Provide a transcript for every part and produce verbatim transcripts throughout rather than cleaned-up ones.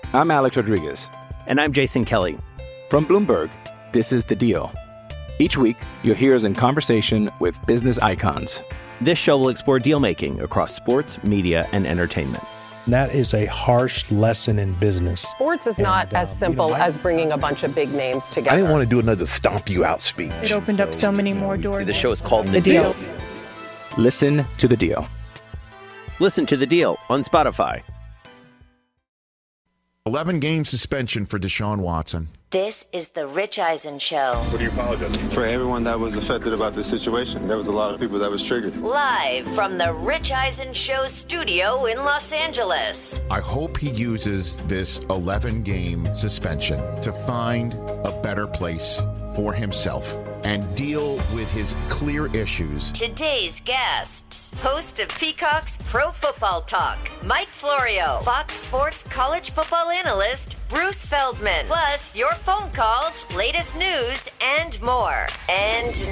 I'm Alex Rodriguez. And I'm Jason Kelly. From Bloomberg, this is The Deal. Each week, you'll hear us in conversation with business icons. This show will explore deal-making across sports, media, and entertainment. That is a harsh lesson in business. Sports is not and, uh, as simple you know, I, as bringing a bunch of big names together. I didn't want to do another stomp you out speech. It opened so, up so many more doors. The show is called The, the deal. deal. Listen to The Deal. Listen to The Deal on Spotify. eleven game suspension for Deshaun Watson. This is the Rich Eisen Show. What are you apologizing for? Everyone that was affected about this situation. There was a lot of people that was triggered. Live from the Rich Eisen Show studio in Los Angeles. I hope he uses this eleven game suspension to find a better place for himself and deal with his clear issues. Today's guests, host of Peacock's Pro Football Talk, Mike Florio, Fox Sports college football analyst, Bruce Feldman, plus your phone calls, latest news, and more. And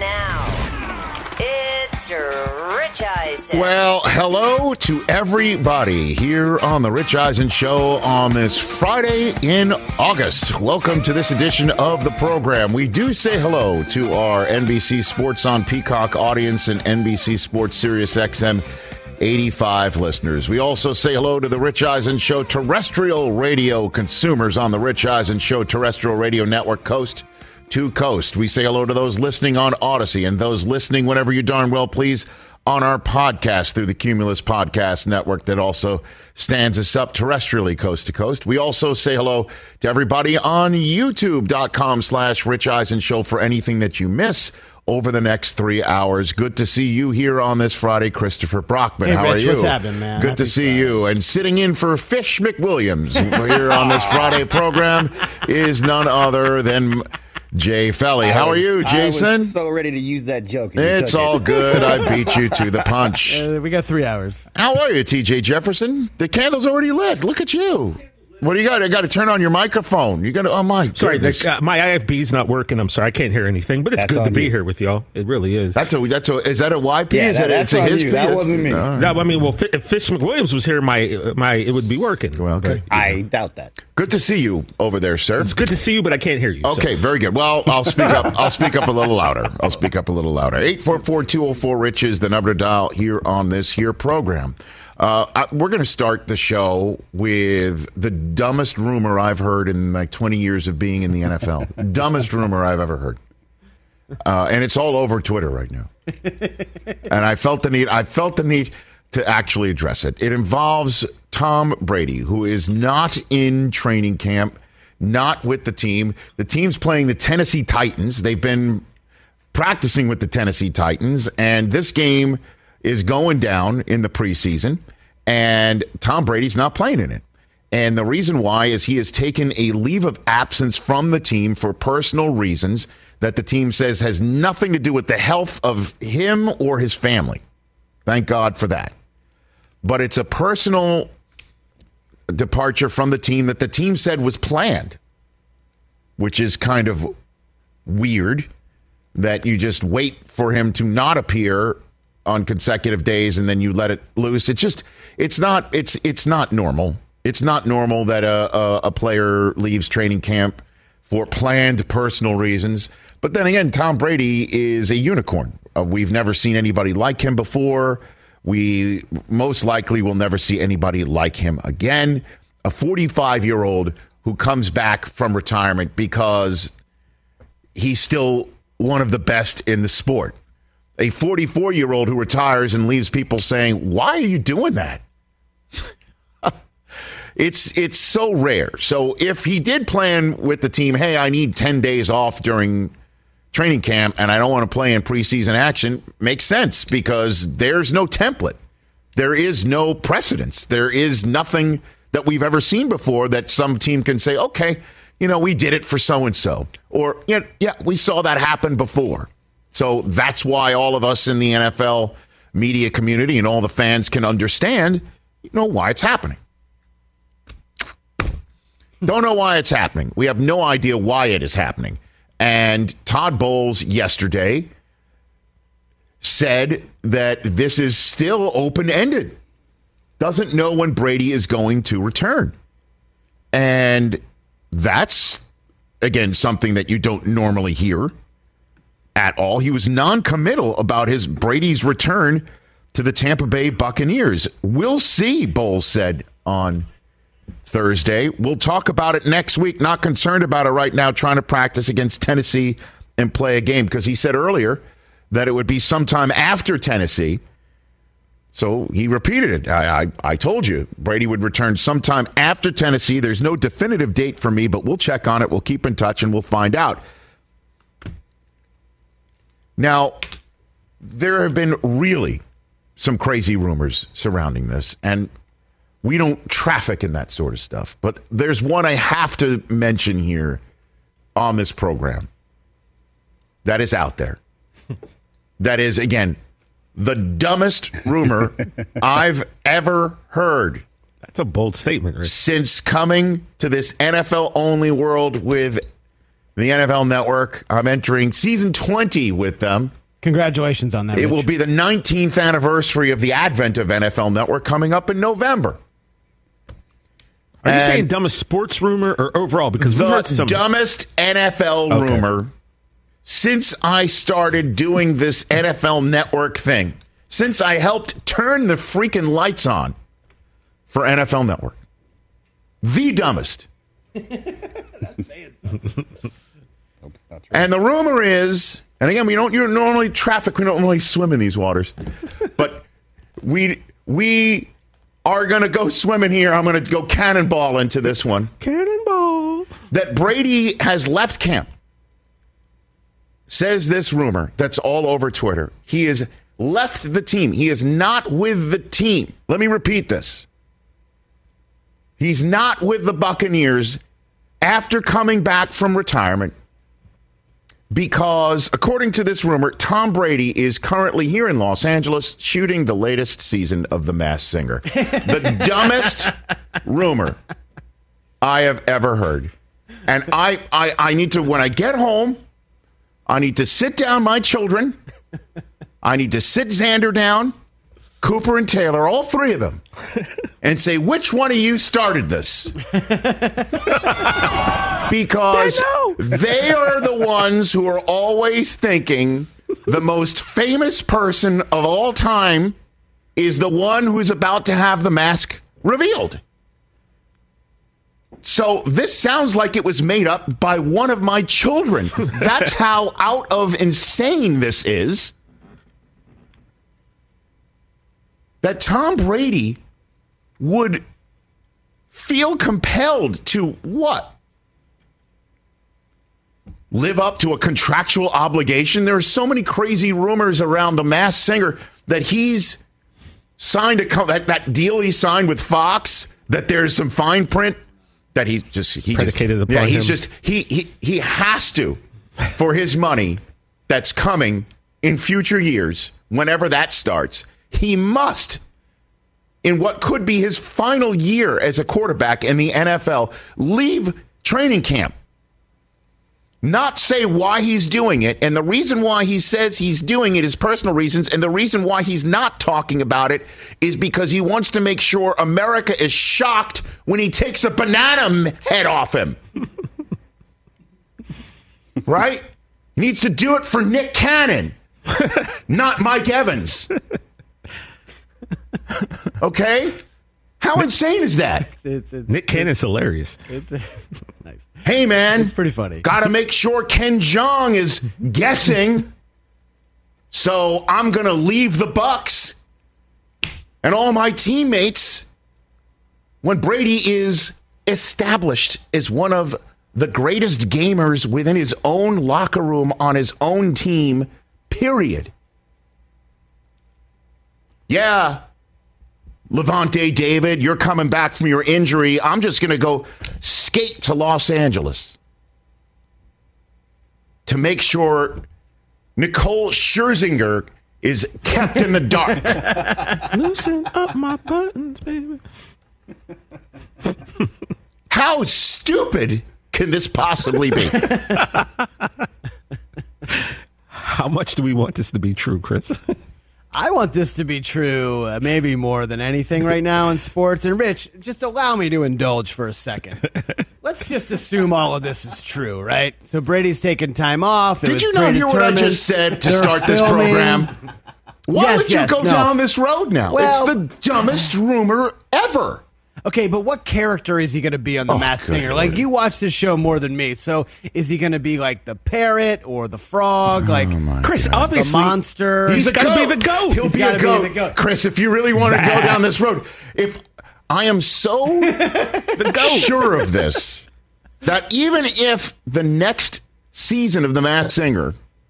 now, it's Rich Eisen. Well, hello to everybody here on the Rich Eisen Show on this Friday in August. Welcome to this edition of the program. We do say hello to our N B C Sports on Peacock audience and N B C Sports Sirius X M eighty-five listeners. We also say hello to the Rich Eisen Show terrestrial radio consumers on the Rich Eisen Show terrestrial radio network, coast to coast. We say hello to those listening on Odyssey and those listening whenever you darn well please on our podcast through the Cumulus Podcast Network that also stands us up terrestrially coast to coast. We also say hello to everybody on YouTube.com slash Rich Eisen Show for anything that you miss over the next three hours. Good to see you here on this Friday, Christopher Brockman. Hey, How Rich, are you? What's happening, man? Good Happy to see Friday. you. And sitting in for Fish McWilliams here on this Friday program is none other than Jay Felly. How was, are you, Jason? I was so ready to use that joke. It's all it. good. I beat you to the punch. Uh, we got three hours. How are you, T J Jefferson? The candle's already lit. Look at you. What do you got? I got to turn on your microphone. You got to. Oh my! Sorry, the, uh, my I F B is not working. I'm sorry, I can't hear anything. But it's That's good to be you. here with y'all. It really is. That's a. That's a. Is that a Y P? Yeah, is that, that that's it's a on his you. P? That wasn't me. No, no, I mean, well, if Fish McWilliams was here, my my it would be working. Well, okay. But, I doubt that. Good to see you over there, sir. It's good to see you, but I can't hear you. Okay, so. very good. Well, I'll speak up. I'll speak up a little louder. I'll speak up a little louder. eight four four, two oh four, Rich is the number to dial here on this here program. Uh, I, we're going to start the show with the dumbest rumor I've heard in like twenty years of being in the N F L. Dumbest rumor I've ever heard. Uh, and it's all over Twitter right now. And I felt the need, I felt the need to actually address it. It involves Tom Brady, who is not in training camp, not with the team. The team's playing the Tennessee Titans. They've been practicing with the Tennessee Titans, and this game is going down in the preseason, and Tom Brady's not playing in it. And the reason why is he has taken a leave of absence from the team for personal reasons that the team says has nothing to do with the health of him or his family. Thank God for that. But it's a personal departure from the team that the team said was planned, which is kind of weird that you just wait for him to not appear on consecutive days and then you let it loose. It's just, it's not, it's, it's not normal. It's not normal that a, a, a player leaves training camp for planned personal reasons. But then again, Tom Brady is a unicorn. Uh, we've never seen anybody like him before. We most likely will never see anybody like him again. A forty-five-year-old who comes back from retirement because he's still one of the best in the sport. A forty-four-year-old who retires and leaves people saying, why are you doing that? it's it's so rare. So if he did plan with the team, hey, I need ten days off during training camp and I don't want to play in preseason action, makes sense because there's no template. There is no precedence. There is nothing that we've ever seen before that some team can say, okay, you know, we did it for so-and-so. Or, yeah, yeah, we saw that happen before. So that's why all of us in the N F L media community and all the fans can understand, you know, why it's happening. Don't know why it's happening. We have no idea why it is happening. And Todd Bowles yesterday said that this is still open-ended. Doesn't know when Brady is going to return. And that's, again, something that you don't normally hear at all. He was non-committal about his Brady's return to the Tampa Bay Buccaneers. We'll see, Bowles said on Thursday. We'll talk about it next week. Not concerned about it right now, trying to practice against Tennessee and play a game, because he said earlier that it would be sometime after Tennessee. So he repeated it. I, I, I told you Brady would return sometime after Tennessee. There's no definitive date for me, but we'll check on it. We'll keep in touch and we'll find out. Now, there have been really some crazy rumors surrounding this, and we don't traffic in that sort of stuff. But there's one I have to mention here on this program that is out there. That is, again, the dumbest rumor I've ever heard. That's a bold statement, Rick. Since coming to this N F L-only world with the N F L Network. I'm entering season twenty with them. Congratulations on that, It Rich. will be the nineteenth anniversary of the advent of N F L Network coming up in November. Are you And saying dumbest sports rumor or overall? Because we've the heard some dumbest N F L Okay. rumor since I started doing this N F L Network thing, since I helped turn the freaking lights on for N F L Network. The dumbest. And the rumor is, and again, we don't you normally traffic, we don't normally swim in these waters, but we we are going to go swimming here. I'm going to go cannonball into this one. Cannonball. That Brady has left camp. Says this rumor that's all over Twitter. He has left the team. He is not with the team. Let me repeat this. He's not with the Buccaneers after coming back from retirement because, according to this rumor, Tom Brady is currently here in Los Angeles shooting the latest season of The Masked Singer. The dumbest rumor I have ever heard. And I, I, I need to, when I get home, I need to sit down my children. I need to sit Xander down, Cooper and Taylor, all three of them, and say, which one of you started this? Because they are the ones who are always thinking the most famous person of all time is the one who's about to have the mask revealed. So this sounds like it was made up by one of my children. That's how out of insane this is. That Tom Brady would feel compelled to what? Live up to a contractual obligation? There are so many crazy rumors around The Masked Singer that he's signed a co- that, that deal he signed with Fox, that there's some fine print that he just he Predicated just, upon yeah, he's him. just he he he has to for his money that's coming in future years, whenever that starts. He must, in what could be his final year as a quarterback in the N F L, leave training camp. Not say why he's doing it, and the reason why he says he's doing it is personal reasons, and the reason why he's not talking about it is because he wants to make sure America is shocked when he takes a banana head off him. Right? He needs to do it for Nick Cannon, not Mike Evans. Okay? How insane is that? It's, it's, Nick Cannon's hilarious. It's, nice. Hey, man. It's pretty funny. Got to make sure Ken Jeong is guessing. So I'm going to leave the Bucks and all my teammates when Brady is established as one of the greatest gamers within his own locker room on his own team, period. Yeah. Levante David, you're coming back from your injury. I'm just going to go skate to Los Angeles to make sure Nicole Scherzinger is kept in the dark. Loosen up my buttons, baby. How stupid can this possibly be? How much do we want this to be true, Chris? I want this to be true, uh, maybe more than anything right now in sports. And Rich, just allow me to indulge for a second. Let's just assume all of this is true, right? So Brady's taking time off. It Did you not hear what I just said to They're start this filming. program? Why Yes, would you yes, go no. down this road now? Well- it's the dumbest rumor ever. Okay, but what character is he going to be on The Oh, Masked good Singer? Lord. Like, you watch this show more than me. So is he going to be like the parrot or the frog? Like Chris, the obviously, monster? he's got to be the goat. He'll He's be gotta a be goat. the goat. Chris, if you really want to go down this road, if I am so the goat. sure of this, that even if the next season of The Masked Singer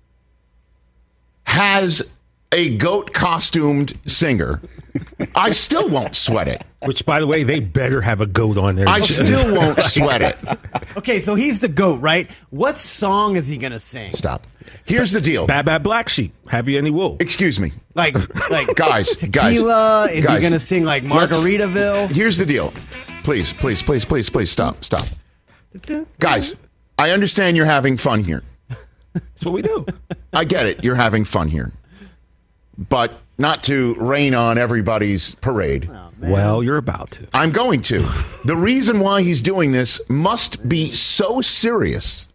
has a goat costumed singer, I still won't sweat it. Which, by the way, they better have a goat on there. I still won't sweat it. Okay, so he's the goat, right? What song is he going to sing? Stop. Here's the deal. Bad Bad Black Sheep. Have you any wool? Excuse me. Like, like Guys, guys. tequila? Is guys, he going to sing like let's- Margaritaville? Here's the deal. Please, please, please, please, please stop. Stop. Guys, I understand you're having fun here. That's what we do. I get it. You're having fun here. But not to rain on everybody's parade. Well, you're about to. I'm going to. The reason why he's doing this must be so serious.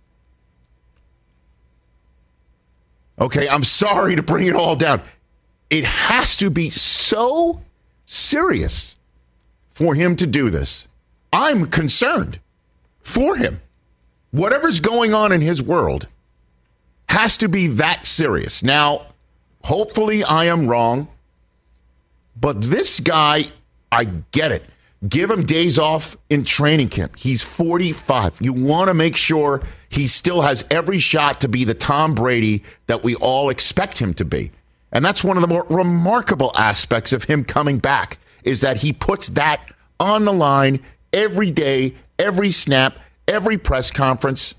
Okay, I'm sorry to bring it all down. It has to be so serious for him to do this. I'm concerned for him. Whatever's going on in his world has to be that serious. Now, hopefully I am wrong, but this guy, I get it. Give him days off in training camp. He's forty-five. You want to make sure he still has every shot to be the Tom Brady that we all expect him to be. And that's one of the more remarkable aspects of him coming back, is that he puts that on the line every day, every snap, every press conference.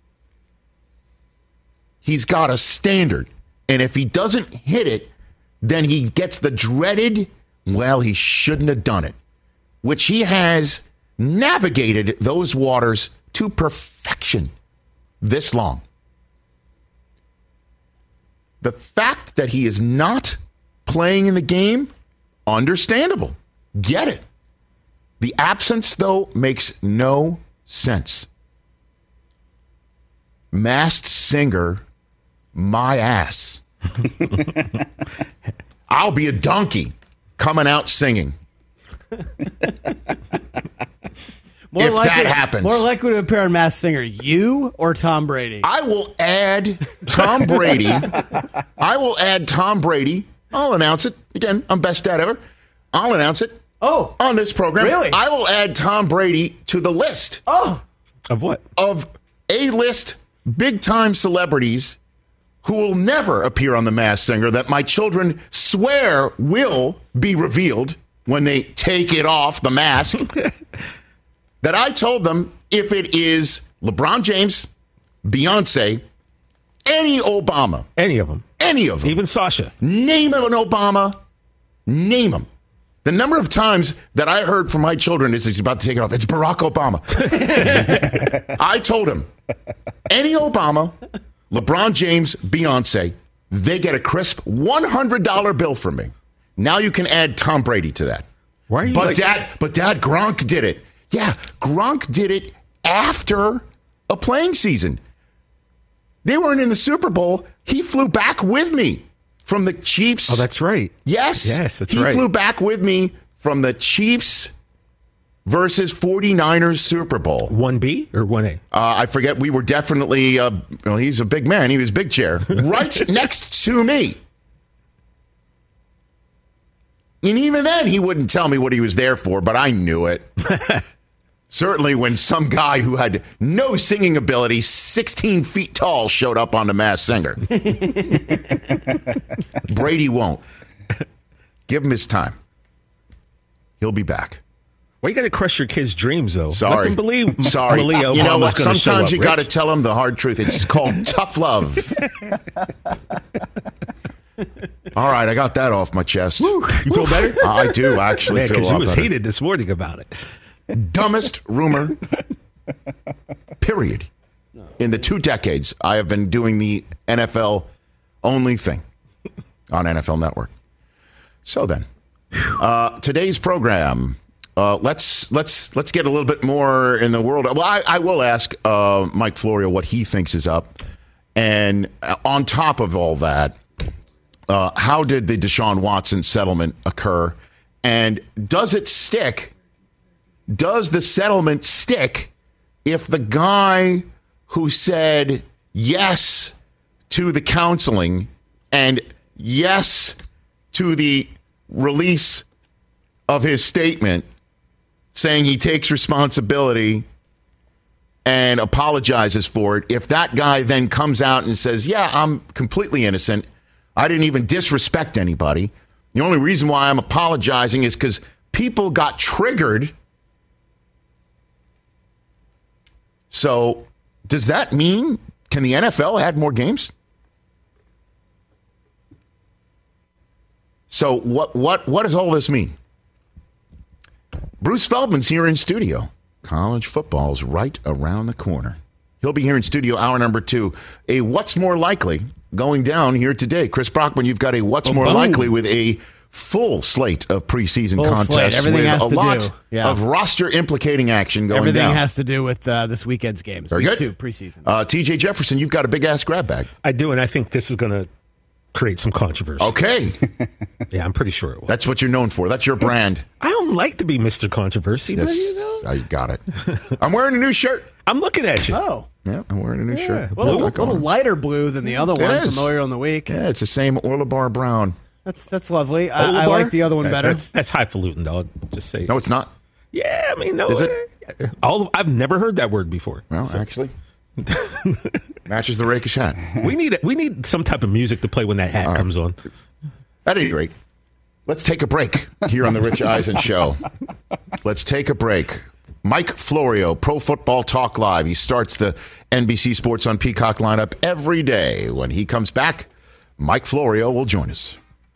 He's got a standard. And if he doesn't hit it, then he gets the dreaded, well, he shouldn't have done it, which he has navigated those waters to perfection this long. The fact that he is not playing in the game, understandable. Get it. The absence, though, makes no sense. Masked Singer, my ass. I'll be a donkey coming out singing. More if likely, that happens. More likely to appear on Masked Singer, you or Tom Brady? I will add Tom Brady. I will add Tom Brady. I'll announce it. Again, I'm best dad ever. I'll announce it. Oh. On this program. Really? I will add Tom Brady to the list. Oh. Of what? Of A-list big-time celebrities who will never appear on The Masked Singer that my children swear will be revealed when they take it off the mask. That I told them, if it is LeBron James, Beyonce, any Obama. Any of them. Any of them. Even Sasha. Name an Obama. Name them. The number of times that I heard from my children is he's about to take it off. It's Barack Obama. I told him, any Obama, LeBron James, Beyonce, they get a crisp one hundred dollar bill from me. Now you can add Tom Brady to that. Why are you but like- Dad, but Dad, Gronk did it. Yeah, Gronk did it after a playing season. They weren't in the Super Bowl. He flew back with me from the Chiefs. Oh, that's right. Yes. Yes, that's he right. He flew back with me from the Chiefs versus forty-niners Super Bowl. one B or one A? Uh, I forget. We were definitely, uh, well, he's a big man. He was big chair. Right next to me. And even then, he wouldn't tell me what he was there for, but I knew it. Certainly when some guy who had no singing ability, sixteen feet tall, showed up on The Masked Singer. Brady won't. Give him his time. He'll be back. Why you got to crush your kids' dreams, though? Sorry. Let them believe Sorry. Malia You know Obama's what? gonna show Sometimes up, you got to Rich. tell them the hard truth. It's called tough love. All right, I got that off my chest. Woo. You feel better? I do actually Man, feel a because you lot was better. hated this morning about it. Dumbest rumor, period. In the two decades I have been doing the N F L only thing on N F L Network. So then, uh, today's program. Uh, let's let's let's get a little bit more in the world. Well, I, I will ask uh, Mike Florio what he thinks is up, and on top of all that, uh, how did the Deshaun Watson settlement occur, and does it stick? Does the settlement stick if the guy who said yes to the counseling and yes to the release of his statement, saying he takes responsibility and apologizes for it, if that guy then comes out and says, yeah, I'm completely innocent, I didn't even disrespect anybody, the only reason why I'm apologizing is because people got triggered. So does that mean, can the N F L add more games? So what what what does all this mean? Bruce Feldman's here in studio. College football's right around the corner. He'll be here in studio hour number two. A What's More Likely going down here today. Chris Brockman, you've got a What's Oh, More boom. Likely with a full slate of preseason Full contests slate. Everything with has a to lot do. Yeah. of roster implicating action going Everything down. has to do with uh, this weekend's games. Very Week good. Two, preseason. Uh, T J Jefferson, you've got a big ass grab bag. I do, and I think this is going to create some controversy. Okay. Yeah, I'm pretty sure it will. That's what you're known for. That's your brand. I don't like to be Mister Controversy, Yes, but you know. I got it. I'm wearing a new shirt. I'm looking at you. Oh. Yeah, I'm wearing a new Yeah. shirt. A little, Look little on. lighter blue than the other It one is. from earlier in the week. Yeah, it's the same Orla Bar Brown. That's that's lovely. I, I Olabar? like the other one That- better. That's, that's highfalutin, dog. Just say. No, it's not. Yeah, I mean, no. Is it? All, I've never heard that word before. Well, So, actually, matches the rakish hat. we need we need some type of music to play when that hat All right. comes on. At any rate, let's take a break here on the Rich Eisen Show. Let's take a break. Mike Florio, Pro Football Talk Live. He starts the N B C Sports on Peacock lineup every day. When he comes back, Mike Florio will join us.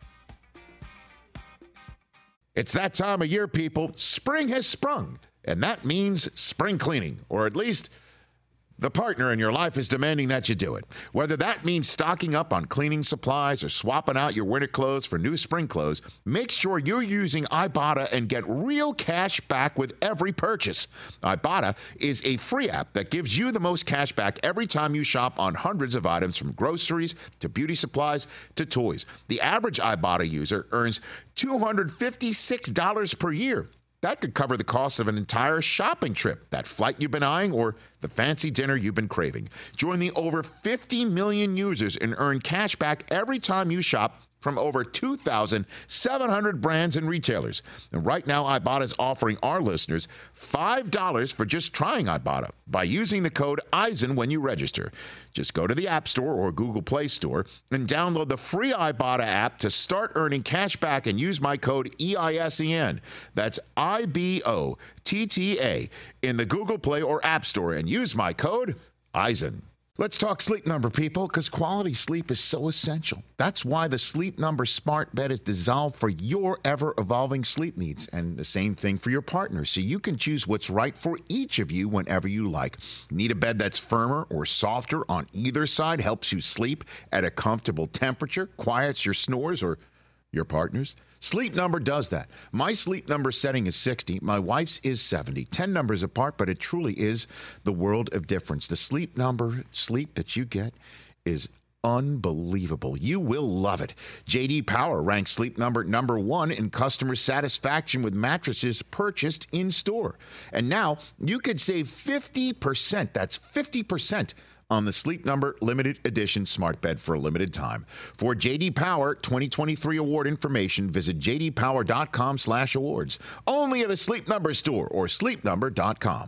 It's that time of year, people. Spring has sprung, and that means spring cleaning, or at least the partner in your life is demanding that you do it. Whether that means stocking up on cleaning supplies or swapping out your winter clothes for new spring clothes, make sure you're using Ibotta and get real cash back with every purchase. Ibotta is a free app that gives you the most cash back every time you shop on hundreds of items, from groceries to beauty supplies to toys. The average Ibotta user earns two hundred fifty-six dollars per year. That could cover the cost of an entire shopping trip, that flight you've been eyeing, or the fancy dinner you've been craving. Join the over fifty million users and earn cash back every time you shop from over two thousand seven hundred brands and retailers. And right now, Ibotta is offering our listeners five dollars for just trying Ibotta by using the code Eisen when you register. Just go to the App Store or Google Play Store and download the free Ibotta app to start earning cash back and use my code E I S E N. That's I B O T T A in the Google Play or App Store and use my code Eisen. Let's talk Sleep Number, people, because quality sleep is so essential. That's why the Sleep Number smart bed is designed for your ever-evolving sleep needs, and the same thing for your partner, so you can choose what's right for each of you whenever you like. Need a bed that's firmer or softer on either side, helps you sleep at a comfortable temperature, quiets your snores or your partner's? Sleep Number does that. My Sleep Number setting is sixty. My wife's is seventy. ten numbers apart, but it truly is the world of difference. The Sleep Number sleep that you get is unbelievable. You will love it. J D Power ranks Sleep Number number one in customer satisfaction with mattresses purchased in store. And now you could save fifty percent. That's fifty percent on the Sleep Number limited edition smart bed for a limited time. For J D Power twenty twenty-three award information, visit j d power dot com slash awards. Only at a Sleep Number store or sleep number dot com.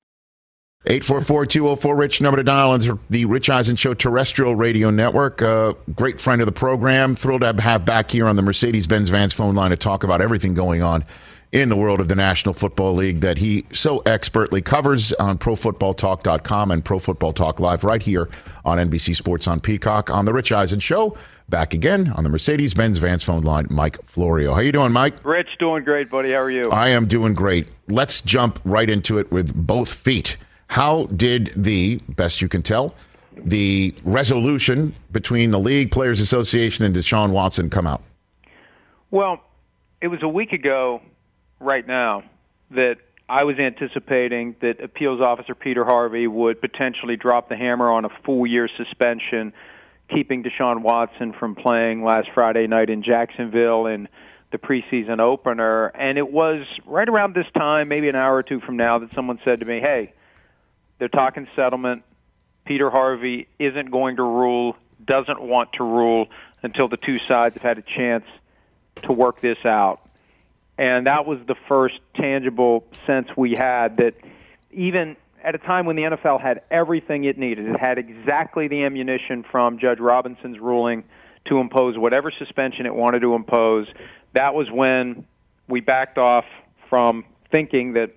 eight four four, two oh four, RICH, number to dial on the Rich Eisen Show terrestrial radio network. Uh, great friend of the program. Thrilled to have back here on the Mercedes-Benz Vans phone line to talk about everything going on in the world of the National Football League that he so expertly covers on pro football talk dot com and Pro Football Talk Live right here on N B C Sports on Peacock. On the Rich Eisen Show, back again on the Mercedes-Benz Vans phone line, Mike Florio. How you doing, Mike? Rich, doing great, buddy. How are you? I am doing great. Let's jump right into it with both feet. How did the, best you can tell, the resolution between the League, Players Association, and Deshaun Watson come out? Well, it was a week ago right now that I was anticipating that appeals officer Peter Harvey would potentially drop the hammer on a full-year suspension, keeping Deshaun Watson from playing last Friday night in Jacksonville in the preseason opener. And it was right around this time, maybe an hour or two from now, that someone said to me, hey, they're talking settlement. Peter Harvey isn't going to rule, doesn't want to rule until the two sides have had a chance to work this out. And that was the first tangible sense we had that even at a time when the N F L had everything it needed, it had exactly the ammunition from Judge Robinson's ruling to impose whatever suspension it wanted to impose, that was when we backed off from thinking that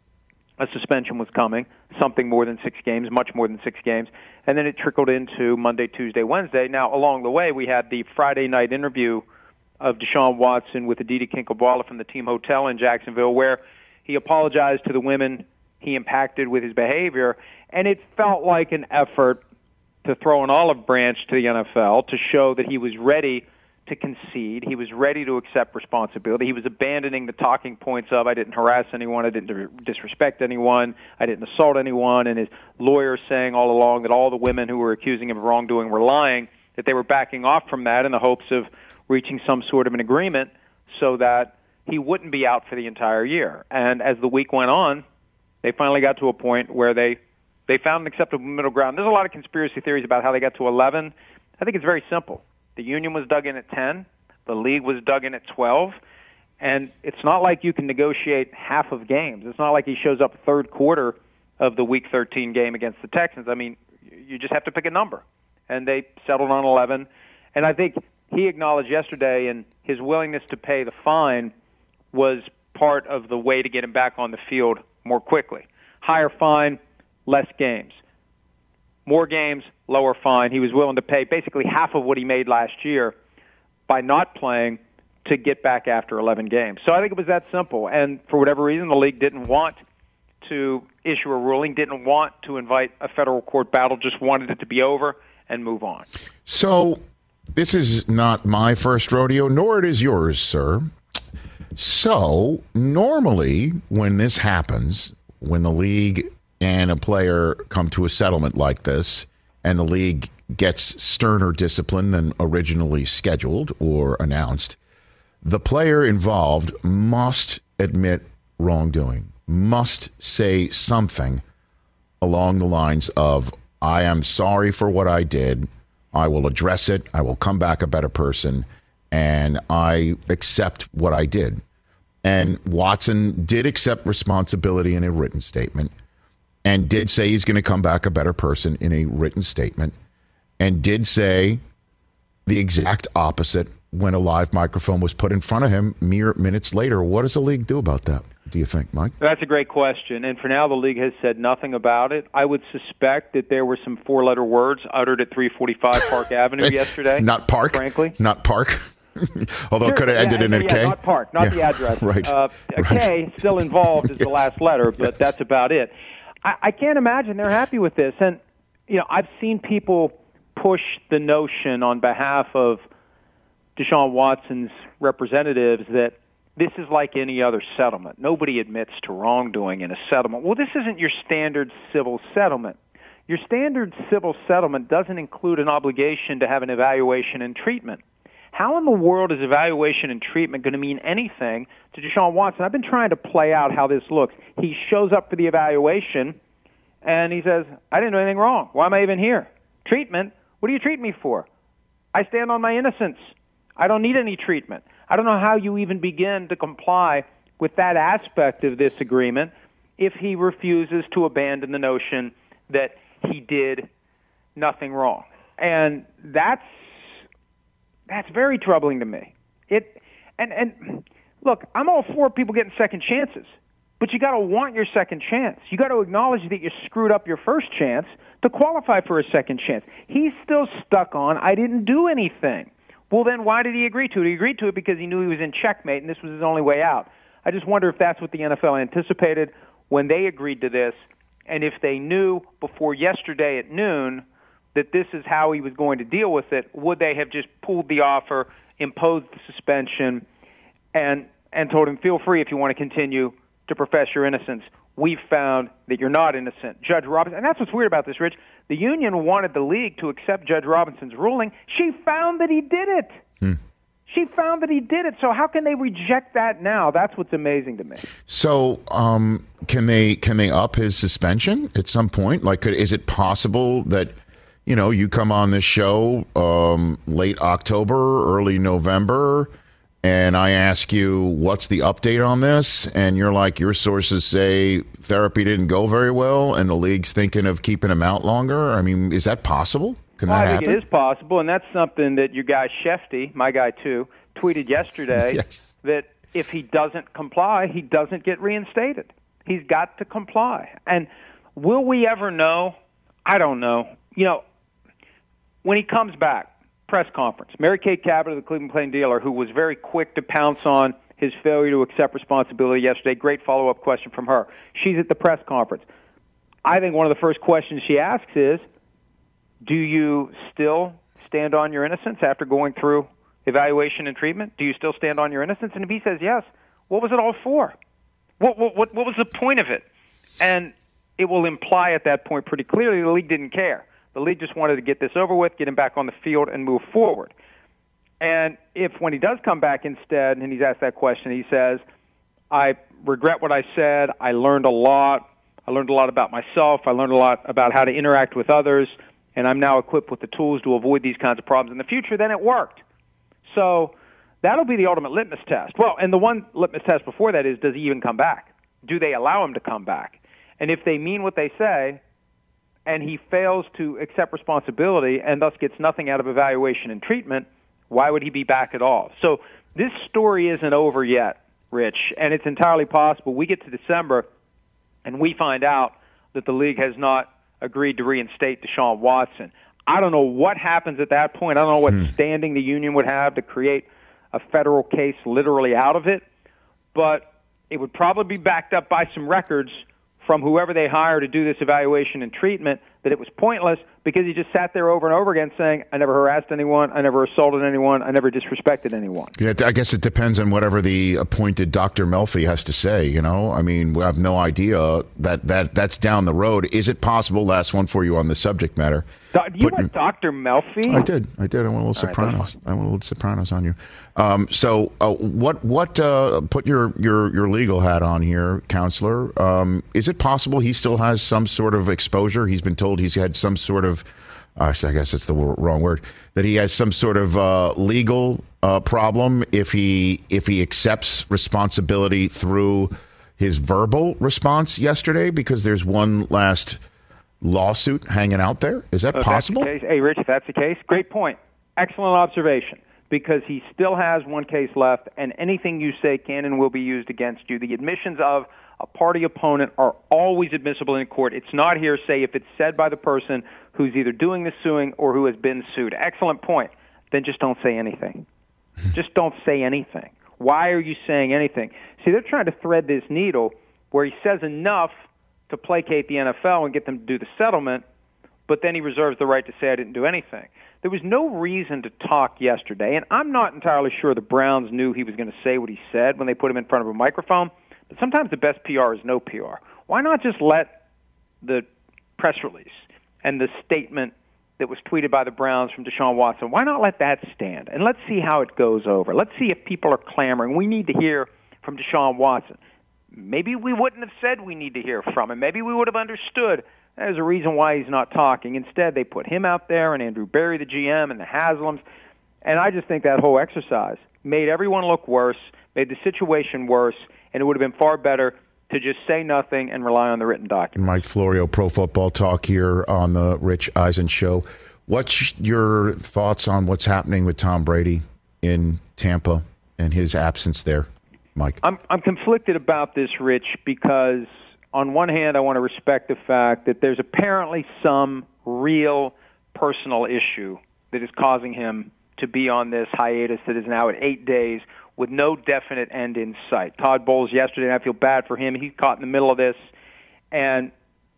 a suspension was coming, something more than six games, much more than six games, and then it trickled into Monday, Tuesday, Wednesday. Now, along the way, we had the Friday night interview of Deshaun Watson with Aditi Kinkhabwala from the team hotel in Jacksonville, where he apologized to the women he impacted with his behavior, and it felt like an effort to throw an olive branch to the N F L to show that he was ready to concede. He was ready to accept responsibility. He was abandoning the talking points of, I didn't harass anyone, I didn't disrespect anyone, I didn't assault anyone, and his lawyer saying all along that all the women who were accusing him of wrongdoing were lying, that they were backing off from that in the hopes of reaching some sort of an agreement so that he wouldn't be out for the entire year. And as the week went on, they finally got to a point where they, they found an acceptable middle ground. There's a lot of conspiracy theories about how they got to eleven. I think it's very simple. The union was dug in at ten. The league was dug in at twelve. And it's not like you can negotiate half of games. It's not like he shows up third quarter of the Week thirteen game against the Texans. I mean, you just have to pick a number. And they settled on eleven. And I think he acknowledged yesterday, and his willingness to pay the fine was part of the way to get him back on the field more quickly. Higher fine, less games. More games, lower fine. He was willing to pay basically half of what he made last year by not playing to get back after eleven games. So I think it was that simple. And for whatever reason, the league didn't want to issue a ruling, didn't want to invite a federal court battle, just wanted it to be over and move on. So this is not my first rodeo, nor it is yours, sir. So normally when this happens, when the league and a player come to a settlement like this and the league gets sterner discipline than originally scheduled or announced, the player involved must admit wrongdoing, must say something along the lines of, I am sorry for what I did. I will address it. I will come back a better person, and I accept what I did. And Watson did accept responsibility in a written statement and did say he's going to come back a better person in a written statement and did say the exact opposite when a live microphone was put in front of him mere minutes later. What does the league do about that, do you think, Mike? That's a great question. And for now, the league has said nothing about it. I would suspect that there were some four-letter words uttered at three forty-five Park Avenue yesterday. Not Park? Frankly. Not Park? Although sure, it could have ended yeah, in a yeah, K? Not Park, not yeah. the address. Right. Uh, a right. K still involved is yes. the last letter, but yes. that's about it. I, I can't imagine they're happy with this. And, you know, I've seen people push the notion on behalf of Deshaun Watson's representatives that this is like any other settlement. Nobody admits to wrongdoing in a settlement. Well, this isn't your standard civil settlement. Your standard civil settlement doesn't include an obligation to have an evaluation and treatment. How in the world is evaluation and treatment going to mean anything to Deshaun Watson? I've been trying to play out how this looks. He shows up for the evaluation, and he says, I didn't do anything wrong. Why am I even here? Treatment? What do you treat me for? I stand on my innocence. I don't need any treatment. I don't know how you even begin to comply with that aspect of this agreement if he refuses to abandon the notion that he did nothing wrong. And that's that's very troubling to me. It and and look, I'm all for people getting second chances, but you got to want your second chance. You got to acknowledge that you screwed up your first chance to qualify for a second chance. He's still stuck on, I didn't do anything. Well, then why did he agree to it? He agreed to it because he knew he was in checkmate, and this was his only way out. I just wonder if that's what the N F L anticipated when they agreed to this, and if they knew before yesterday at noon that this is how he was going to deal with it, would they have just pulled the offer, imposed the suspension, and and told him, feel free if you want to continue to profess your innocence. We've found that you're not innocent. Judge Robinson, and that's what's weird about this, Rich. The union wanted the league to accept Judge Robinson's ruling. She found that he did it. Hmm. She found that he did it. So how can they reject that now? That's what's amazing to me. So, um, can they can they up his suspension at some point? Like, could, is it possible that, you know, you come on this show um, late October, early November, and I ask you, what's the update on this? And you're like, your sources say therapy didn't go very well, and the league's thinking of keeping him out longer? I mean, is that possible? Can well, that I think happen? it is possible, and that's something that your guy Shefty, my guy too, tweeted yesterday, yes. that if he doesn't comply, he doesn't get reinstated. He's got to comply. And will we ever know? I don't know. You know, when he comes back, press conference, Mary Kay Cabot of the Cleveland Plain Dealer, who was very quick to pounce on his failure to accept responsibility yesterday, great follow-up question from her. She's at the press conference. I think one of the first questions she asks is, do you still stand on your innocence after going through evaluation and treatment? Do you still stand on your innocence? And if he says yes, what was it all for? What, what, what, what was the point of it? And it will imply at that point pretty clearly the league didn't care. The league just wanted to get this over with, get him back on the field, and move forward. And if when he does come back instead and he's asked that question, he says, I regret what I said. I learned a lot. I learned a lot about myself. I learned a lot about how to interact with others, and I'm now equipped with the tools to avoid these kinds of problems in the future, then it worked. So that'll be the ultimate litmus test. Well, and the one litmus test before that is, does he even come back? Do they allow him to come back? And if they mean what they say, and he fails to accept responsibility and thus gets nothing out of evaluation and treatment, why would he be back at all? So this story isn't over yet, Rich, and it's entirely possible we get to December and we find out that the league has not agreed to reinstate Deshaun Watson. I don't know what happens at that point. I don't know what hmm. standing the union would have to create a federal case literally out of it, but it would probably be backed up by some records from whoever they hire to do this evaluation and treatment that it was pointless because he just sat there over and over again saying, I never harassed anyone, I never assaulted anyone, I never disrespected anyone. Yeah, I guess it depends on whatever the appointed Doctor Melfi has to say, you know? I mean, we have no idea. That, that That's down the road. Is it possible, last one for you on the subject matter. Do, you went Doctor Melfi? I did. I did. I went a little Sopranos. Right, I went a little Sopranos on you. Um, so uh, what, what uh, put your, your, your legal hat on here, counselor. Um, is it possible he still has some sort of exposure? He's been told he's had some sort of, uh, I guess it's the wrong word, that he has some sort of uh, legal uh, problem if he if he accepts responsibility through his verbal response yesterday, because there's one last lawsuit hanging out there. Is that if possible? That's the case, hey, Rich, if that's the case, great point. Excellent observation, because he still has one case left, and anything you say can and will be used against you. The admissions of a party opponent are always admissible in court. It's not hearsay if it's said by the person who's either doing the suing or who has been sued. Excellent point. Then just don't say anything. Just don't say anything. Why are you saying anything? See, they're trying to thread this needle where he says enough to placate the N F L and get them to do the settlement, but then he reserves the right to say I didn't do anything. There was no reason to talk yesterday, and I'm not entirely sure the Browns knew he was going to say what he said when they put him in front of a microphone. But sometimes the best P R is no P R. Why not just let the press release and the statement that was tweeted by the Browns from Deshaun Watson, why not let that stand? And let's see how it goes over. Let's see if people are clamoring. We need to hear from Deshaun Watson. Maybe we wouldn't have said we need to hear from him. Maybe we would have understood there's a reason why he's not talking. Instead, they put him out there and Andrew Berry, the G M, and the Haslams. And I just think that whole exercise made everyone look worse, made the situation worse, and it would have been far better to just say nothing and rely on the written document. Mike Florio, Pro Football Talk here on the Rich Eisen Show. What's your thoughts on what's happening with Tom Brady in Tampa and his absence there, Mike? I'm I'm conflicted about this, Rich, because on one hand, I want to respect the fact that there's apparently some real personal issue that is causing him to be on this hiatus that is now at eight days with no definite end in sight. Todd Bowles yesterday, and I feel bad for him. He's caught in the middle of this. And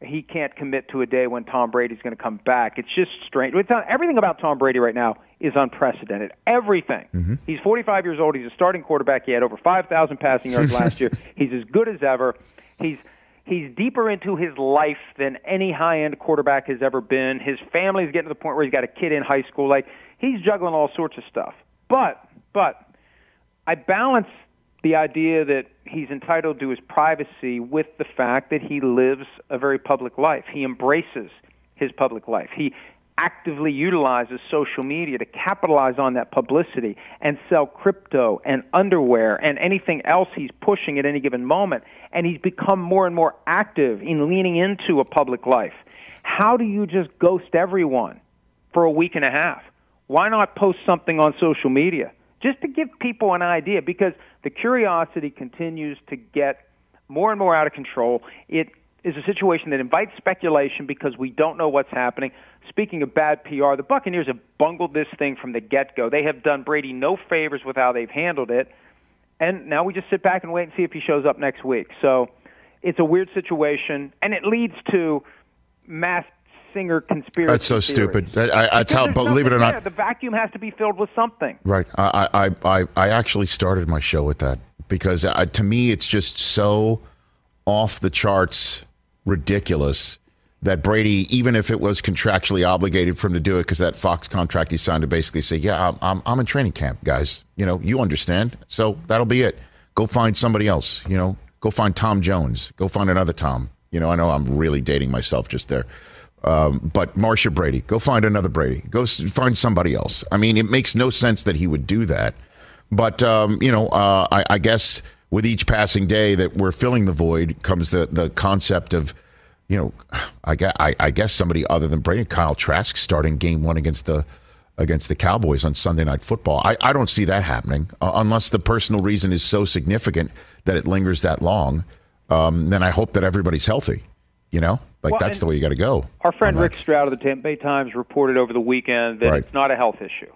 he can't commit to a day when Tom Brady's going to come back. It's just strange. It's not, everything about Tom Brady right now is unprecedented. Everything. Mm-hmm. He's forty-five years old. He's a starting quarterback. He had over five thousand passing yards last year. He's as good as ever. He's he's deeper into his life than any high-end quarterback has ever been. His family's getting to the point where he's got a kid in high school. Like, he's juggling all sorts of stuff. But, but, I balance the idea that he's entitled to his privacy with the fact that he lives a very public life. He embraces his public life. He actively utilizes social media to capitalize on that publicity and sell crypto and underwear and anything else he's pushing at any given moment. And he's become more and more active in leaning into a public life. How do you just ghost everyone for a week and a half? Why not post something on social media? Just to give people an idea, because the curiosity continues to get more and more out of control. It is a situation that invites speculation because we don't know what's happening. Speaking of bad P R, the Buccaneers have bungled this thing from the get-go. They have done Brady no favors with how they've handled it, and now we just sit back and wait and see if he shows up next week. So it's a weird situation, and it leads to mass Singer conspiracy. That's so theories. stupid. I, I, that's how, believe it or not. There. The vacuum has to be filled with something. Right. I, I, I, I actually started my show with that because uh, to me it's just so off the charts ridiculous that Brady, even if it was contractually obligated for him to do it because that Fox contract he signed to basically say, yeah, I'm, I'm, I'm in training camp, guys. You know, you understand. So that'll be it. Go find somebody else. You know, go find Tom Jones. Go find another Tom. You know, I know I'm really dating myself just there. Um, but Marcia Brady, go find another Brady. Go find somebody else. I mean, it makes no sense that he would do that. But, um, you know, uh, I, I guess with each passing day that we're filling the void comes the, the concept of, you know, I guess, I, I guess somebody other than Brady, Kyle Trask starting game one against the against the Cowboys on Sunday Night Football. I, I don't see that happening uh, unless the personal reason is so significant that it lingers that long. Um, then I hope that everybody's healthy, you know? Like, well, that's the way you got to go. Our friend Rick Stroud of the Tampa Bay Times reported over the weekend that right. it's not a health issue.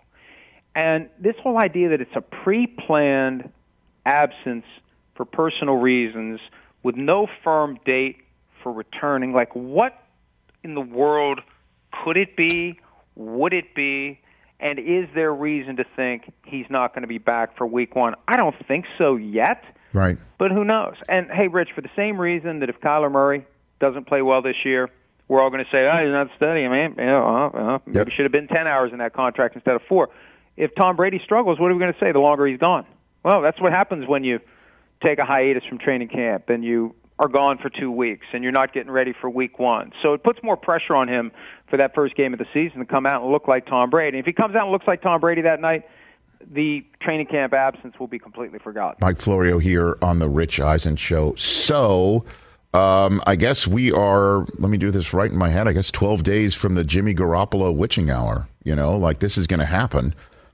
And this whole idea that it's a pre-planned absence for personal reasons with no firm date for returning, like what in the world could it be? Would it be? And is there reason to think he's not going to be back for week one? I don't think so yet. Right. But who knows? And, hey, Rich, for the same reason that if Kyler Murray doesn't play well this year, we're all going to say, oh, he's not studying, man. You know, uh, uh, maybe yep. should have been ten hours in that contract instead of four. If Tom Brady struggles, what are we going to say the longer he's gone? Well, that's what happens when you take a hiatus from training camp and you are gone for two weeks and you're not getting ready for week one. So it puts more pressure on him for that first game of the season to come out and look like Tom Brady. And if he comes out and looks like Tom Brady that night, the training camp absence will be completely forgotten. Mike Florio here on the Rich Eisen Show. So... Um, I guess we are, let me do this right in my head, I guess twelve days from the Jimmy Garoppolo witching hour. You know, like this is going to happen.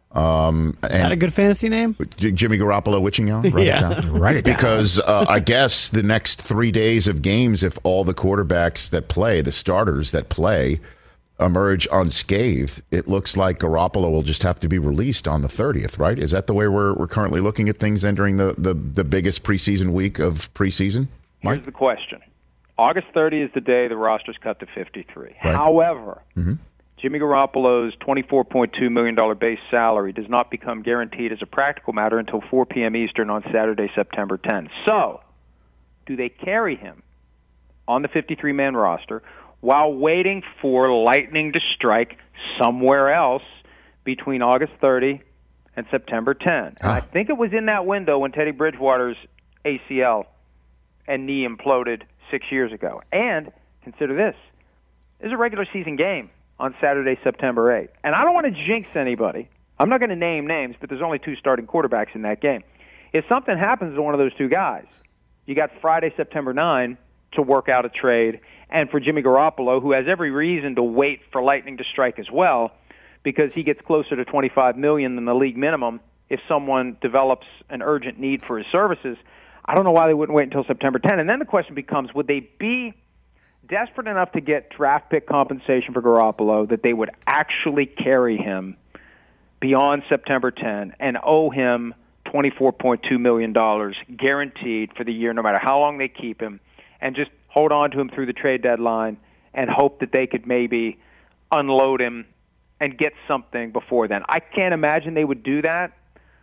Um, is that a good fantasy name? Jimmy Garoppolo witching hour? Write yeah. it down. Write it down. Because uh, I guess the next three days of games, if all the quarterbacks that play, the starters that play, emerge unscathed, it looks like Garoppolo will just have to be released on the thirtieth, right? Is that the way we're, we're currently looking at things entering the, the, the biggest preseason week of preseason? Here's Mike? the question. August thirtieth is the day the roster's cut to fifty-three. Right. However, mm-hmm. Jimmy Garoppolo's twenty-four point two million dollars base salary does not become guaranteed as a practical matter until four p.m. Eastern on Saturday, September tenth. So, do they carry him on the fifty-three man roster while waiting for lightning to strike somewhere else between August thirtieth and September tenth? Ah. And I think it was in that window when Teddy Bridgewater's A C L and knee imploded six years ago. And consider this. There's a regular season game on Saturday, September eighth. And I don't want to jinx anybody. I'm not going to name names, but there's only two starting quarterbacks in that game. If something happens to one of those two guys, you got Friday, September ninth to work out a trade. And for Jimmy Garoppolo, who has every reason to wait for lightning to strike as well, because he gets closer to twenty-five million dollars than the league minimum if someone develops an urgent need for his services, I don't know why they wouldn't wait until September tenth. And then the question becomes, would they be desperate enough to get draft pick compensation for Garoppolo that they would actually carry him beyond September tenth and owe him twenty-four point two million dollars guaranteed for the year, no matter how long they keep him, and just hold on to him through the trade deadline, and hope that they could maybe unload him and get something before then. I can't imagine they would do that,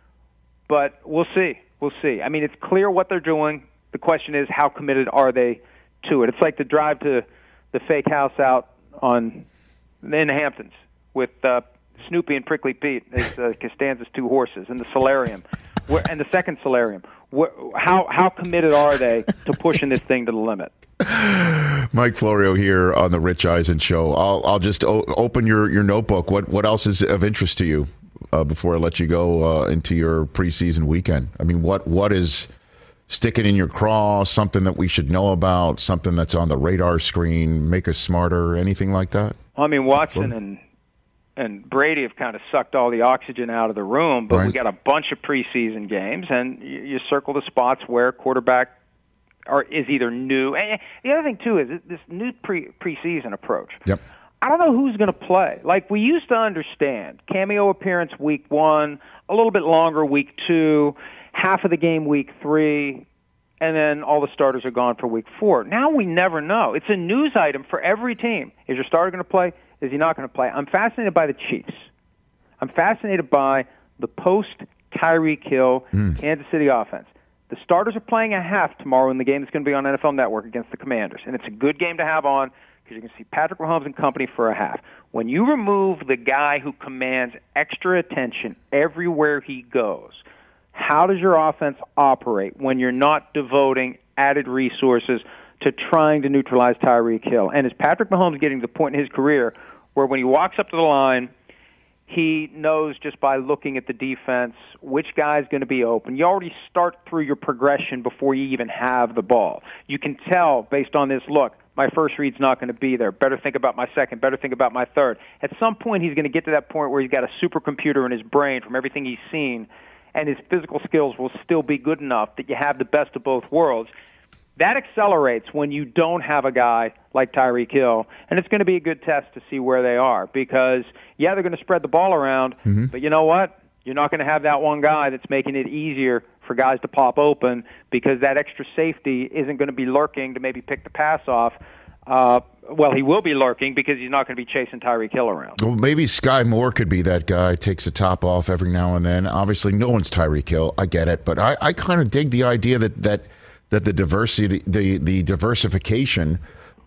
but we'll see. We'll see. I mean, it's clear what they're doing. The question is, how committed are they to it? It's like the drive to the fake house out on in the Hamptons with uh, Snoopy and Prickly Pete as uh, Costanza's two horses, and the solarium, where, and the second solarium. Where, how how committed are they to pushing this thing to the limit? Mike Florio here on the Rich Eisen Show. I'll I'll just o- open your, your notebook. What what else is of interest to you uh, before I let you go uh, into your preseason weekend? I mean, what what is sticking in your craw? Something that we should know about? Something that's on the radar screen? Make us smarter? Anything like that? Well, I mean, Watson and and Brady have kind of sucked all the oxygen out of the room, but right. we got a bunch of preseason games, and you, you circle the spots where quarterback are is either new. And the other thing too is this new pre preseason approach. Yep. I don't know who's going to play. Like we used to understand, cameo appearance week one, a little bit longer week two, half of the game week three, and then all the starters are gone for week four. Now we never know. It's a news item for every team. Is your starter going to play? Is he not going to play? I'm fascinated by the Chiefs. I'm fascinated by the post-Tyreek Hill mm. Kansas City offense. The starters are playing a half tomorrow in the game that's going to be on N F L Network against the Commanders, and it's a good game to have on because you can see Patrick Mahomes and company for a half. When you remove the guy who commands extra attention everywhere he goes, how does your offense operate when you're not devoting added resources to trying to neutralize Tyreek Hill? And is Patrick Mahomes getting to the point in his career where when he walks up to the line, he knows just by looking at the defense which guy's going to be open? You already start through your progression before you even have the ball. You can tell based on this look, my first read's not going to be there. Better think about my second. Better think about my third. At some point, he's going to get to that point where he's got a supercomputer in his brain from everything he's seen, and his physical skills will still be good enough that you have the best of both worlds. That accelerates when you don't have a guy like Tyreek Hill, and it's going to be a good test to see where they are because, yeah, they're going to spread the ball around, mm-hmm. but you know what? You're not going to have that one guy that's making it easier for guys to pop open because that extra safety isn't going to be lurking to maybe pick the pass off. Uh, well, he will be lurking because he's not going to be chasing Tyreek Hill around. Well, maybe Sky Moore could be that guy, takes the top off every now and then. Obviously, no one's Tyreek Hill. I get it. But I, I kind of dig the idea that that – that the diversity, the the diversification,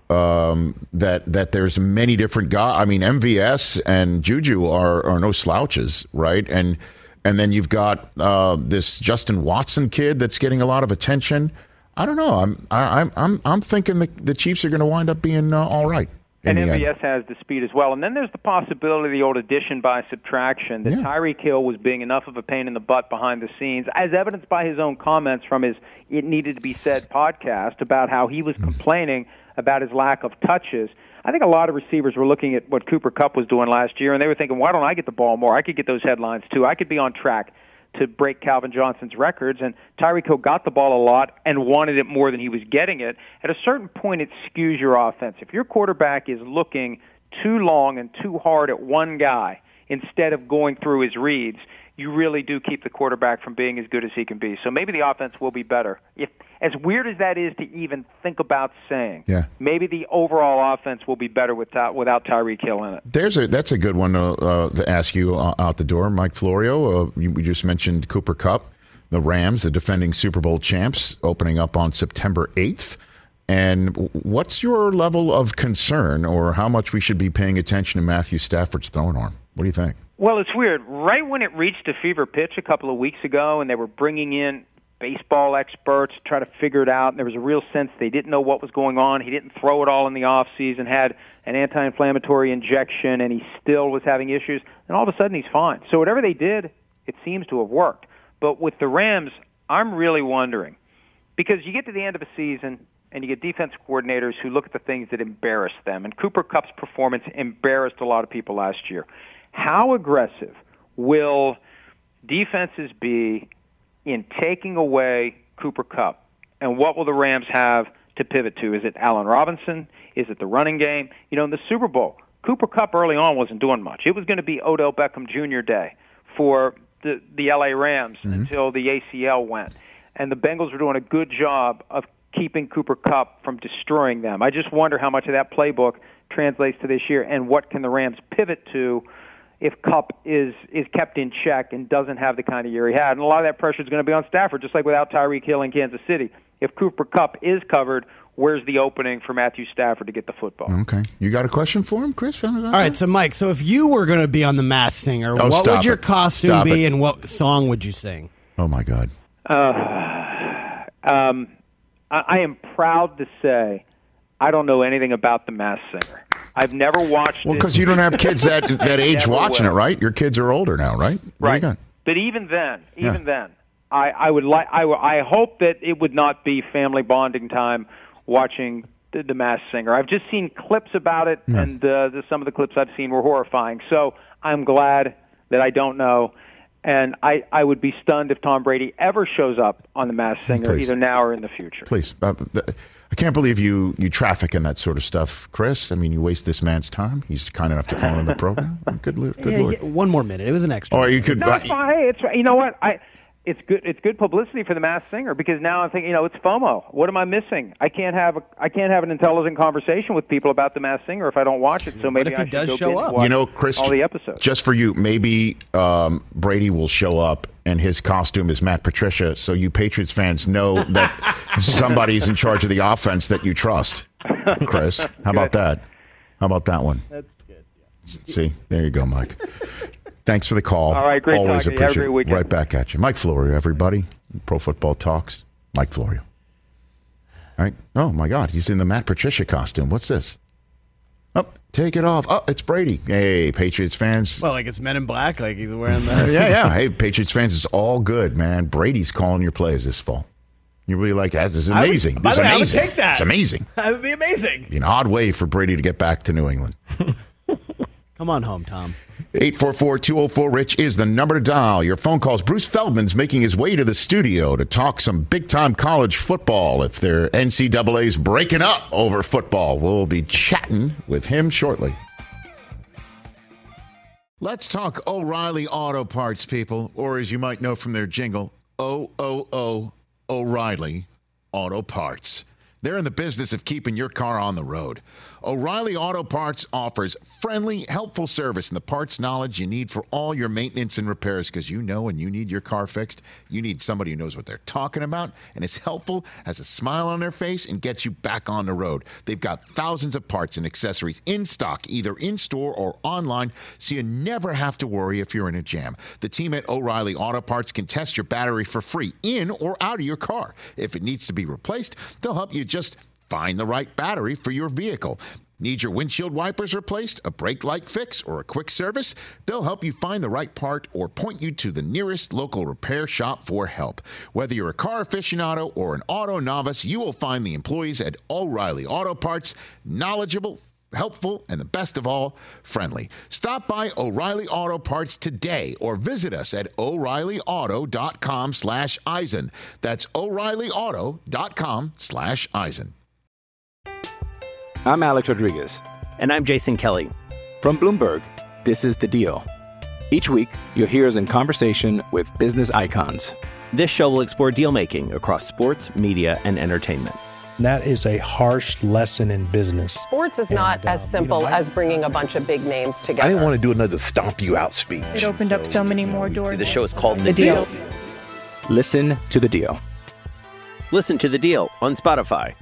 um, that that there's many different guys. I mean, M V S and Juju are are no slouches, right? And and then you've got uh, this Justin Watson kid that's getting a lot of attention. I don't know. I'm I, I'm I'm I'm thinking the the Chiefs are going to wind up being uh, all right. And M V S has the speed as well. And then there's the possibility of the old addition by subtraction, that yeah. Tyreek Hill was being enough of a pain in the butt behind the scenes, as evidenced by his own comments from his It Needed to Be Said podcast about how he was complaining about his lack of touches. I think a lot of receivers were looking at what Cooper Kupp was doing last year, and they were thinking, why don't I get the ball more? I could get those headlines, too. I could be on track to break Calvin Johnson's records, and Tyreek Hill got the ball a lot and wanted it more than he was getting it. At a certain point, it skews your offense. If your quarterback is looking too long and too hard at one guy instead of going through his reads, you really do keep the quarterback from being as good as he can be. So maybe the offense will be better. If, as weird as that is to even think about saying, yeah. maybe the overall offense will be better without, without Tyreek Hill in it. There's a That's a good one to, uh, to ask you uh, out the door, Mike Florio. Uh, you, we just mentioned Cooper Kupp, the Rams, the defending Super Bowl champs, opening up on September eighth. And what's your level of concern or how much we should be paying attention to Matthew Stafford's throwing arm? What do you think? Well, it's weird. Right when it reached a fever pitch a couple of weeks ago and they were bringing in baseball experts to try to figure it out, and there was a real sense they didn't know what was going on. He didn't throw it all in the off season, had an anti-inflammatory injection, and he still was having issues. And all of a sudden he's fine. So whatever they did, it seems to have worked. But with the Rams, I'm really wondering, because you get to the end of a season and you get defense coordinators who look at the things that embarrass them. And Cooper Kupp's performance embarrassed a lot of people last year. How aggressive will defenses be in taking away Cooper Kupp? And what will the Rams have to pivot to? Is it Allen Robinson? Is it the running game? You know, in the Super Bowl, Cooper Kupp early on wasn't doing much. It was going to be Odell Beckham Junior Day for the, the L A Rams mm-hmm. until the A C L went. And the Bengals were doing a good job of keeping Cooper Kupp from destroying them. I just wonder how much of that playbook translates to this year, and what can the Rams pivot to if Kupp is is kept in check and doesn't have the kind of year he had. And a lot of that pressure is going to be on Stafford, just like without Tyreek Hill in Kansas City. If Cooper Kupp is covered, where's the opening for Matthew Stafford to get the football? Okay. You got a question for him, Chris? All right, so Mike, so if you were going to be on The Masked Singer, Oh, what stop would your it. costume Stop be it. and what song would you sing? Oh, my God. Uh, um, I, I am proud to say I don't know anything about The Masked Singer. I've never watched Well, it. because you don't have kids that that age Never watching will. it, right? Your kids are older now, right? What do you Right. got? But even then, even Yeah. then, I, I would like. I, I hope that it would not be family bonding time watching the, the Masked Singer. I've just seen clips about it, Yeah. and uh, the, some of the clips I've seen were horrifying. So I'm glad that I don't know. And I, I would be stunned if Tom Brady ever shows up on the Masked Singer, Please. either now or in the future. Please. Uh, th- I can't believe you, you traffic in that sort of stuff, Chris. I mean, you waste this man's time. He's kind enough to call in the program. Good, lo- good Yeah, Lord. yeah, one more minute. It was an extra. Or you could. No, it's fine. Hey, it's you know what I. It's good. It's good publicity for the Masked Singer, because now I'm thinking, you know, it's FOMO. What am I missing? I can't have a, I can't have an intelligent conversation with people about the Masked Singer if I don't watch it. So maybe if I he should does go show binge up? watch You know, Chris, all the episodes. just for you, maybe um, Brady will show up and his costume is Matt Patricia, so you Patriots fans know that somebody's in charge of the offense that you trust. Chris, how about that? How about that one? That's good. See, there you go, Mike. Thanks for the call. All right, great Always talking to you. Have a appreciate great it. weekend. Right back at you. Mike Florio, everybody. Pro Football Talks. Mike Florio. All right. Oh, my God. He's in the Matt Patricia costume. What's this? Oh, take it off. Oh, it's Brady. Hey, Patriots fans. Well, like it's Men in Black, like he's wearing the. yeah, yeah. Hey, Patriots fans, it's all good, man. Brady's calling your plays this fall. You're really like, this is I would- amazing. by This the is way, I would amazing. take that. It's amazing. That would be amazing. Be an odd way for Brady to get back to New England. Come on home, Tom. eight four four, two oh four, RICH is the number to dial. Your phone calls. Bruce Feldman's making his way to the studio to talk some big-time college football. If their N C double A's breaking up over football, we'll be chatting with him shortly. Let's talk O'Reilly Auto Parts, people, or as you might know from their jingle, O O O O'Reilly Auto Parts. They're in the business of keeping your car on the road. O'Reilly Auto Parts offers friendly, helpful service and the parts knowledge you need for all your maintenance and repairs, because you know when you need your car fixed, you need somebody who knows what they're talking about and is helpful, has a smile on their face, and gets you back on the road. They've got thousands of parts and accessories in stock, either in-store or online, so you never have to worry if you're in a jam. The team at O'Reilly Auto Parts can test your battery for free in or out of your car. If it needs to be replaced, they'll help you just find the right battery for your vehicle. Need your windshield wipers replaced, a brake light fix, or a quick service? They'll help you find the right part or point you to the nearest local repair shop for help. Whether you're a car aficionado or an auto novice, you will find the employees at O'Reilly Auto Parts knowledgeable, helpful, and the best of all, friendly. Stop by O'Reilly Auto Parts today or visit us at O'Reillyauto.com slash Eisen. That's O'Reillyauto.com slash Eisen. I'm Alex Rodriguez. And I'm Jason Kelly. From Bloomberg, this is The Deal. Each week, you'll hear us in conversation with business icons. This show will explore deal making across sports, media, and entertainment. That is a harsh lesson in business. Sports is not And, uh, as simple you know, I- as bringing a bunch of big names together. I didn't want to do another stomp you out speech. It opened up so many more doors. The show is called The The Deal. Deal. Listen to The Deal. Listen to The Deal on Spotify.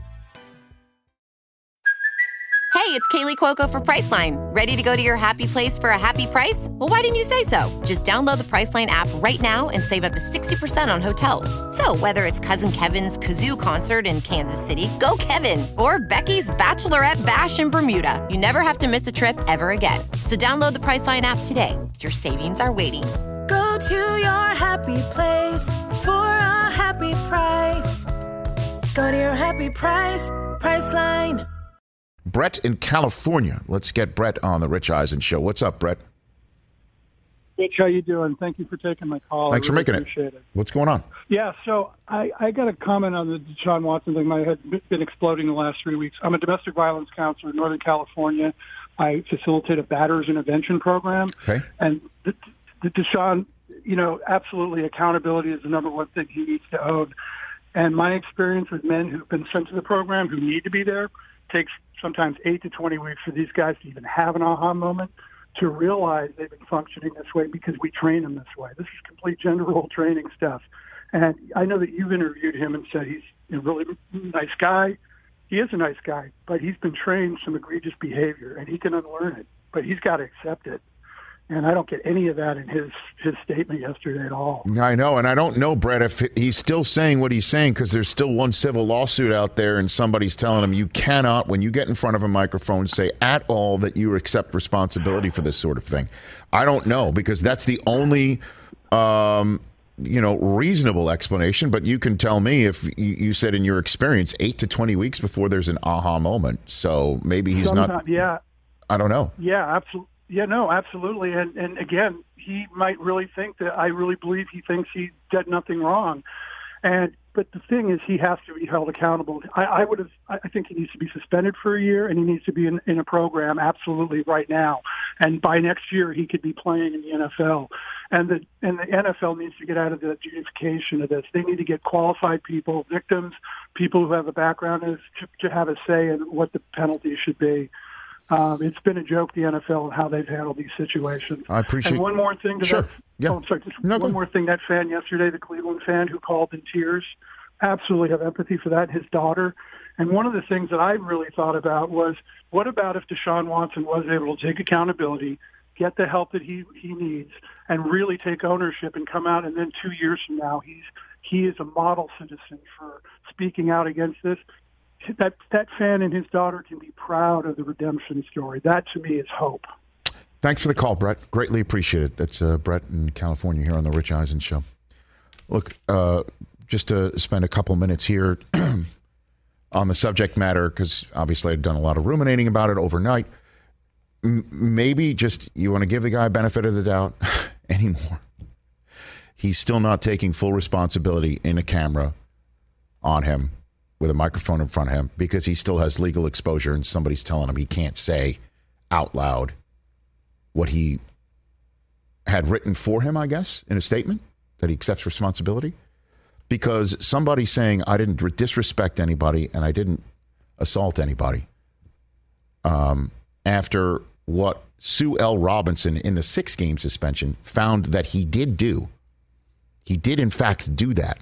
Hey, it's Kaylee Cuoco for Priceline. Ready to go to your happy place for a happy price? Well, why didn't you say so? Just download the Priceline app right now and save up to sixty percent on hotels. So whether it's Cousin Kevin's Kazoo Concert in Kansas City, go Kevin, or Becky's Bachelorette Bash in Bermuda, you never have to miss a trip ever again. So download the Priceline app today. Your savings are waiting. Go to your happy place for a happy price. Go to your happy price, Priceline. Brett in California. Let's get Brett on the Rich Eisen Show. What's up, Brett? Rich, how you doing? Thank you for taking my call. Thanks I for really making it. appreciate it. What's going on? Yeah, so I, I got a comment on the Deshaun Watson thing. My head been exploding the last three weeks. I'm a domestic violence counselor in Northern California. I facilitate a batters intervention program. Okay. And the, the Deshaun, you know, absolutely accountability is the number one thing he needs to own. And my experience with men who've been sent to the program who need to be there takes sometimes eight to twenty weeks for these guys to even have an aha moment, to realize they've been functioning this way because we train them this way. This is complete gender role training stuff. And I know that you've interviewed him and said he's a really nice guy. He is a nice guy, but he's been trained some egregious behavior, and he can unlearn it. But he's got to accept it. And I don't get any of that in his, his statement yesterday at all. I know, and I don't know, Brett, if he's still saying what he's saying because there's still one civil lawsuit out there and somebody's telling him you cannot, when you get in front of a microphone, say at all that you accept responsibility for this sort of thing. I don't know, because that's the only, um, you know, reasonable explanation. But you can tell me if you, you said in your experience eight to twenty weeks before there's an aha moment. So maybe he's Sometimes, not. Yeah. I don't know. Yeah, absolutely. Yeah, no, absolutely. And and again, he might really think that I really believe he thinks he did nothing wrong. And but the thing is, he has to be held accountable. I, I would have. I think he needs to be suspended for a year, and he needs to be in, in a program absolutely right now. And by next year, he could be playing in the N F L. And the and the N F L needs to get out of the adjudication of this. They need to get qualified people, victims, people who have a background, as to, to have a say in what the penalty should be. Um, it's been a joke, the N F L, and how they've handled these situations. I appreciate. And one more thing. To sure. That, yeah. Oh, I'm sorry. Just no, one more thing. That fan yesterday, the Cleveland fan who called in tears, absolutely have empathy for that. His daughter. And one of the things that I really thought about was, what about if Deshaun Watson was able to take accountability, get the help that he he needs, and really take ownership and come out, and then two years from now, he's he is a model citizen for speaking out against this. That that fan and his daughter can be proud of the redemption story. That, to me, is hope. Thanks for the call, Brett. Greatly appreciate it. That's uh, Brett in California here on the Rich Eisen Show. Look, uh, just to spend a couple minutes here on the subject matter, because obviously I've done a lot of ruminating about it overnight. M- maybe just you want to give the guy benefit of the doubt anymore. He's still not taking full responsibility in a camera on him, with a microphone in front of him, because he still has legal exposure and somebody's telling him he can't say out loud what he had written for him, I guess, in a statement, that he accepts responsibility. Because somebody saying, I didn't disrespect anybody and I didn't assault anybody, um, after what Sue L. Robinson in the six-game suspension found that he did do. He did, in fact, do that.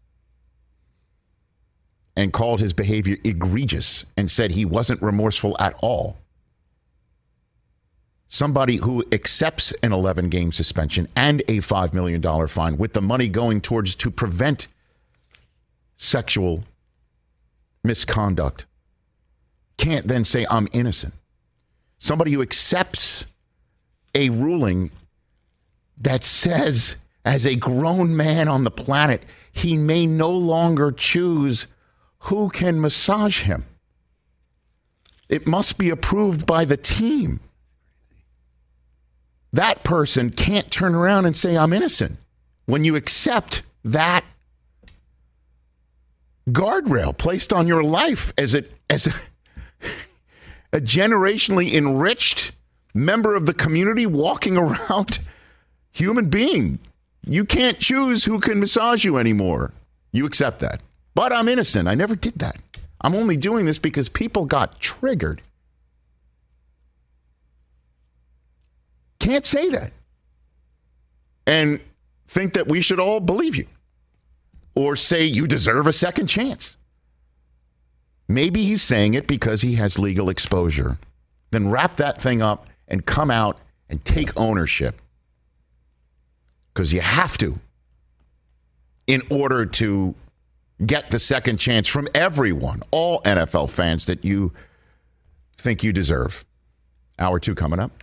And called his behavior egregious and said he wasn't remorseful at all. Somebody who accepts an eleven-game suspension and a five million dollars fine, with the money going towards to prevent sexual misconduct, can't then say, I'm innocent. Somebody who accepts a ruling that says, as a grown man on the planet, he may no longer choose who can massage him. It must be approved by the team. That person can't turn around and say, I'm innocent. When you accept that guardrail placed on your life as a, as a, a generationally enriched member of the community walking around human being, you can't choose who can massage you anymore. You accept that. But I'm innocent. I never did that. I'm only doing this because people got triggered. Can't say that. And think that we should all believe you. Or say you deserve a second chance. Maybe he's saying it because he has legal exposure. Then wrap that thing up and come out and take ownership. Because you have to. In order to get the second chance from everyone, all N F L fans that you think you deserve. Hour two coming up.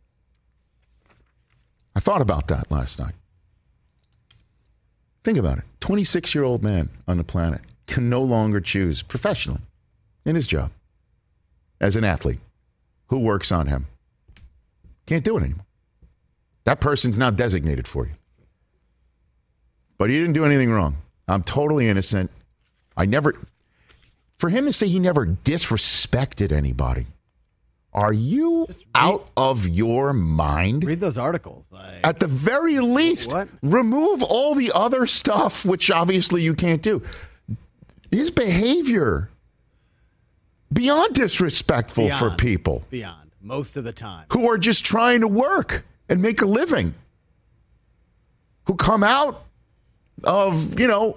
I thought about that last night. Think about it. twenty-six-year-old man on the planet can no longer choose professionally in his job as an athlete who works on him. Can't do it anymore. That person's now designated for you. But he didn't do anything wrong. I'm totally innocent. I never, for him to say he never disrespected anybody, are you read, out of your mind? Read those articles. I, At the very least, what? remove all the other stuff, which obviously you can't do. his behavior beyond disrespectful Beyond. for people. Beyond. Most of the time. Who are just trying to work and make a living. Who come out of, you know,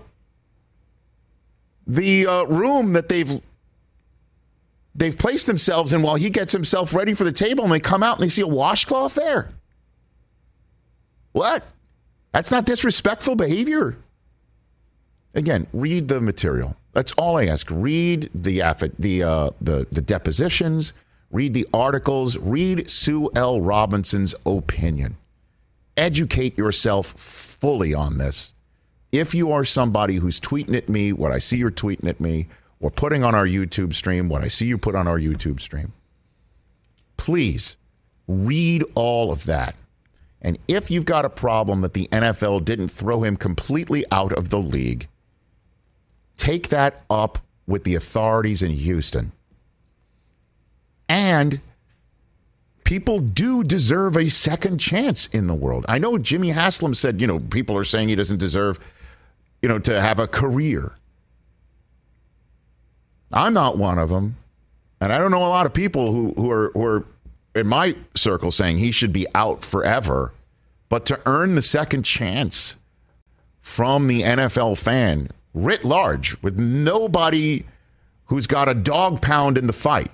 the uh, room that they've they've placed themselves in while he gets himself ready for the table, and they come out and they see a washcloth there. What? That's not disrespectful behavior. Again, read the material. That's all I ask. Read the affi- the uh, the the depositions. Read the articles. Read Sue L. Robinson's opinion. Educate yourself fully on this. If you are somebody who's tweeting at me what I see you're tweeting at me, or putting on our YouTube stream what I see you put on our YouTube stream, please read all of that. And if you've got a problem that the N F L didn't throw him completely out of the league, take that up with the authorities in Houston. And people do deserve a second chance in the world. I know Jimmy Haslam said, you know, people are saying he doesn't deserve, you know, to have a career. I'm not one of them. And I don't know a lot of people who, who are who are in my circle saying he should be out forever. But to earn the second chance from the N F L fan writ large, with nobody who's got a dog pound in the fight,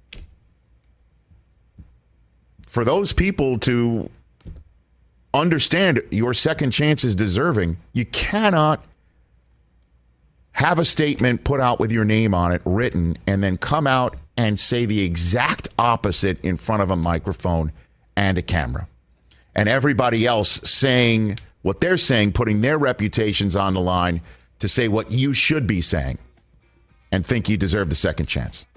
for those people to understand your second chance is deserving, you cannot have a statement put out with your name on it, written, and then come out and say the exact opposite in front of a microphone and a camera. And everybody else saying what they're saying, putting their reputations on the line to say what you should be saying and think you deserve the second chance.